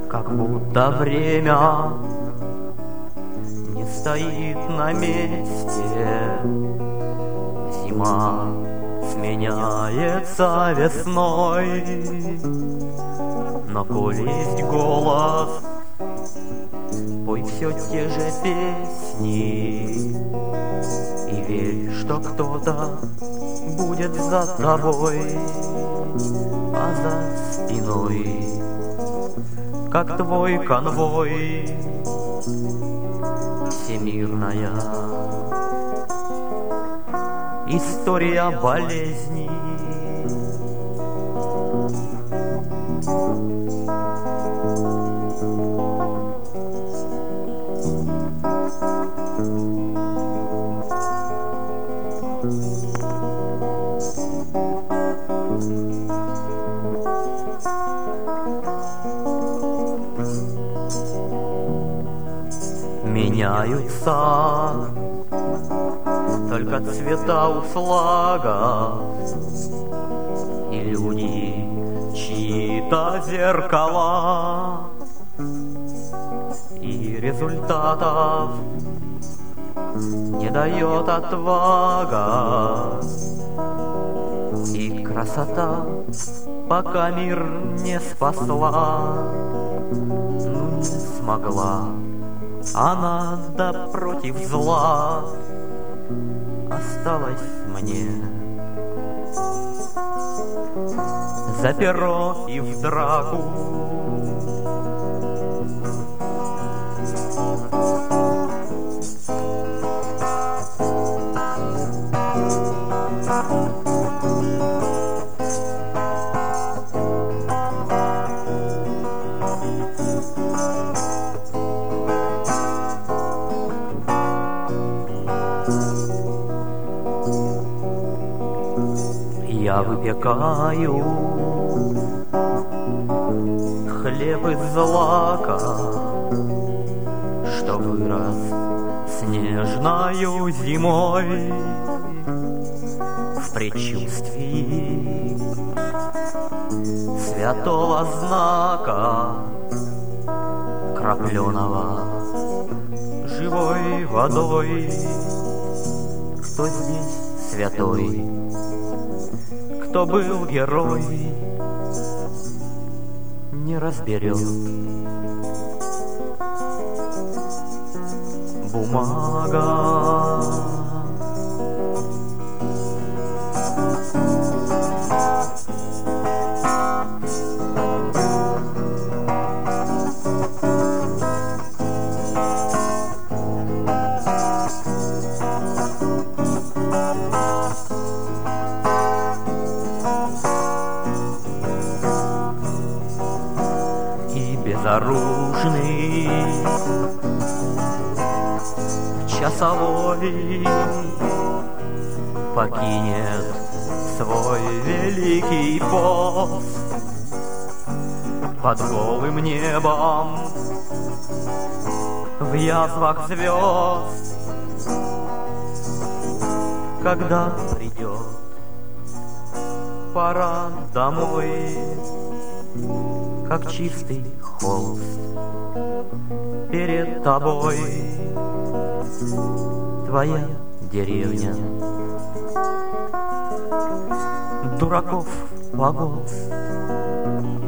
Как будто время не стоит на месте. Зима сменяется весной, но коль есть голос, пой все те же песни и верь, что кто-то будет за тобой, а за спиной, как твой конвой, всемирная история болезней. Меняются только цвета у флагов и люди, чьи-то зеркала, и результатов не дает отвага, и красота, пока мир не спасла, ну не смогла она, да против зла осталась мне за перо и в драку. Я выпекаю хлеб из злака, что вырос снежною зимой в предчувствии святого знака, крапленого живой водой. Кто здесь святой? Кто был герой, не разберет. Бумага безоружный часовой покинет свой великий пост под голым небом в язвах звезд. Когда придет пора домой, как чистый холст перед тобой твоя деревня дураков погост.